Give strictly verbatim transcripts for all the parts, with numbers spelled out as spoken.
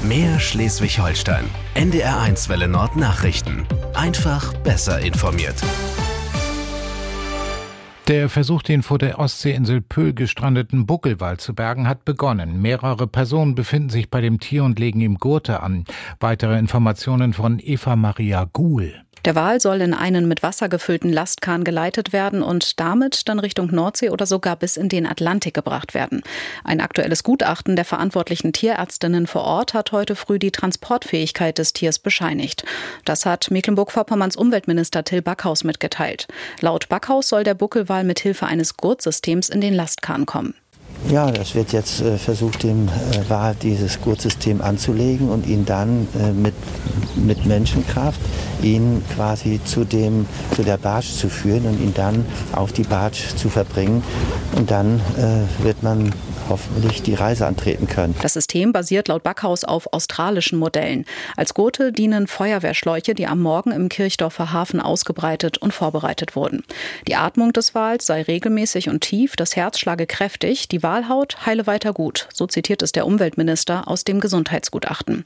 Mehr Schleswig-Holstein. N D R eins Welle Nord Nachrichten. Einfach besser informiert. Der Versuch, den vor der Ostseeinsel Pöhl gestrandeten Buckelwal zu bergen, hat begonnen. Mehrere Personen befinden sich bei dem Tier und legen ihm Gurte an. Weitere Informationen von Eva Maria Guhl. Der Wal soll in einen mit Wasser gefüllten Lastkahn geleitet werden und damit dann Richtung Nordsee oder sogar bis in den Atlantik gebracht werden. Ein aktuelles Gutachten der verantwortlichen Tierärztinnen vor Ort hat heute früh die Transportfähigkeit des Tiers bescheinigt. Das hat Mecklenburg-Vorpommerns Umweltminister Till Backhaus mitgeteilt. Laut Backhaus soll der Buckelwal mit Hilfe eines Gurtsystems in den Lastkahn kommen. Ja, das wird jetzt äh, versucht, dem äh, Wal dieses Gurtsystem anzulegen und ihn dann äh, mit, mit Menschenkraft ihn quasi zu, dem, zu der Barge zu führen und ihn dann auf die Barge zu verbringen. Und dann äh, wird man hoffentlich die Reise antreten können. Das System basiert laut Backhaus auf australischen Modellen. Als Gurte dienen Feuerwehrschläuche, die am Morgen im Kirchdorfer Hafen ausgebreitet und vorbereitet wurden. Die Atmung des Wals sei regelmäßig und tief, das Herz schlage kräftig, die Walhaut heile weiter gut. So zitiert es der Umweltminister aus dem Gesundheitsgutachten.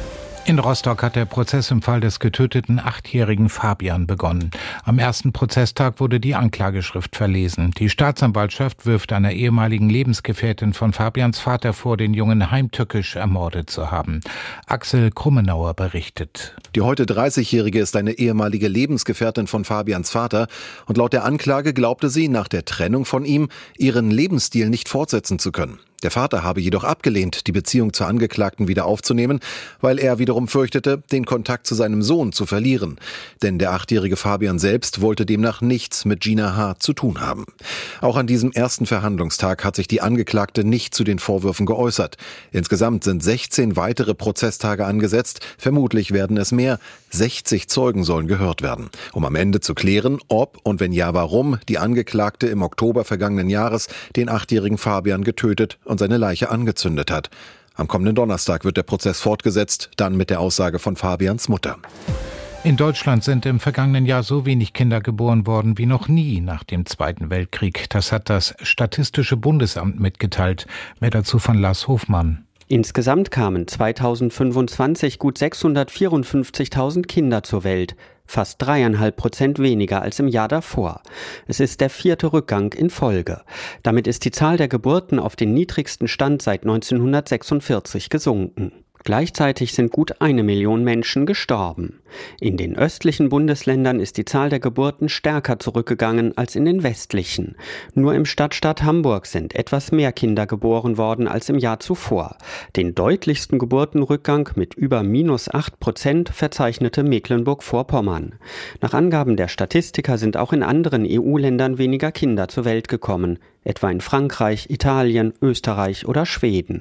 In Rostock hat der Prozess im Fall des getöteten achtjährigen Fabian begonnen. Am ersten Prozesstag wurde die Anklageschrift verlesen. Die Staatsanwaltschaft wirft einer ehemaligen Lebensgefährtin von Fabians Vater vor, den Jungen heimtückisch ermordet zu haben. Axel Krummenauer berichtet. Die heute dreißigjährige ist eine ehemalige Lebensgefährtin von Fabians Vater und laut der Anklage glaubte sie, nach der Trennung von ihm ihren Lebensstil nicht fortsetzen zu können. Der Vater habe jedoch abgelehnt, die Beziehung zur Angeklagten wieder aufzunehmen, weil er wiederum fürchtete, den Kontakt zu seinem Sohn zu verlieren. Denn der achtjährige Fabian selbst wollte demnach nichts mit Gina H. zu tun haben. Auch an diesem ersten Verhandlungstag hat sich die Angeklagte nicht zu den Vorwürfen geäußert. Insgesamt sind sechzehn weitere Prozesstage angesetzt. Vermutlich werden es mehr. sechzig Zeugen sollen gehört werden, um am Ende zu klären, ob und wenn ja, warum die Angeklagte im Oktober vergangenen Jahres den achtjährigen Fabian getötet und seine Leiche angezündet hat. Am kommenden Donnerstag wird der Prozess fortgesetzt, dann mit der Aussage von Fabians Mutter. In Deutschland sind im vergangenen Jahr so wenig Kinder geboren worden wie noch nie nach dem Zweiten Weltkrieg. Das hat das Statistische Bundesamt mitgeteilt. Mehr dazu von Lars Hofmann. Insgesamt kamen zweitausendfünfundzwanzig gut sechshundertvierundfünfzigtausend Kinder zur Welt. Fast dreieinhalb Prozent weniger als im Jahr davor. Es ist der vierte Rückgang in Folge. Damit ist die Zahl der Geburten auf den niedrigsten Stand seit neunzehnhundertsechsundvierzig gesunken. Gleichzeitig sind gut eine Million Menschen gestorben. In den östlichen Bundesländern ist die Zahl der Geburten stärker zurückgegangen als in den westlichen. Nur im Stadtstaat Hamburg sind etwas mehr Kinder geboren worden als im Jahr zuvor. Den deutlichsten Geburtenrückgang mit über minus acht Prozent verzeichnete Mecklenburg-Vorpommern. Nach Angaben der Statistiker sind auch in anderen E U-Ländern weniger Kinder zur Welt gekommen, etwa in Frankreich, Italien, Österreich oder Schweden.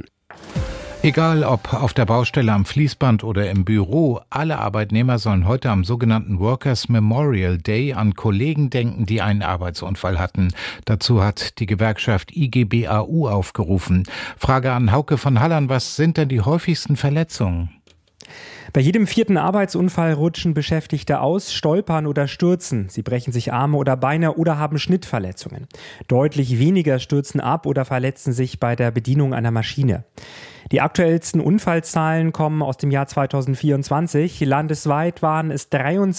Egal ob auf der Baustelle, am Fließband oder im Büro, alle Arbeitnehmer sollen heute am sogenannten Workers Memorial Day an Kollegen denken, die einen Arbeitsunfall hatten. Dazu hat die Gewerkschaft I G B A U aufgerufen. Frage an Hauke von Hallern, was sind denn die häufigsten Verletzungen? Bei jedem vierten Arbeitsunfall rutschen Beschäftigte aus, stolpern oder stürzen. Sie brechen sich Arme oder Beine oder haben Schnittverletzungen. Deutlich weniger stürzen ab oder verletzen sich bei der Bedienung einer Maschine. Die aktuellsten Unfallzahlen kommen aus dem Jahr zweitausendvierundzwanzig. Landesweit waren es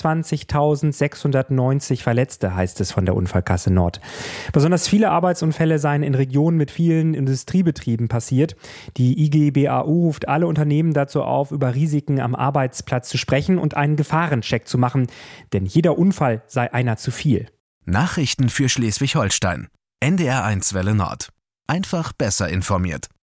dreiundzwanzigtausendsechshundertneunzig Verletzte, heißt es von der Unfallkasse Nord. Besonders viele Arbeitsunfälle seien in Regionen mit vielen Industriebetrieben passiert. Die I G B A U ruft alle Unternehmen dazu auf, über Risiken am Arbeitsplatz zu sprechen und einen Gefahrencheck zu machen. Denn jeder Unfall sei einer zu viel. Nachrichten für Schleswig-Holstein. N D R eins Welle Nord. Einfach besser informiert.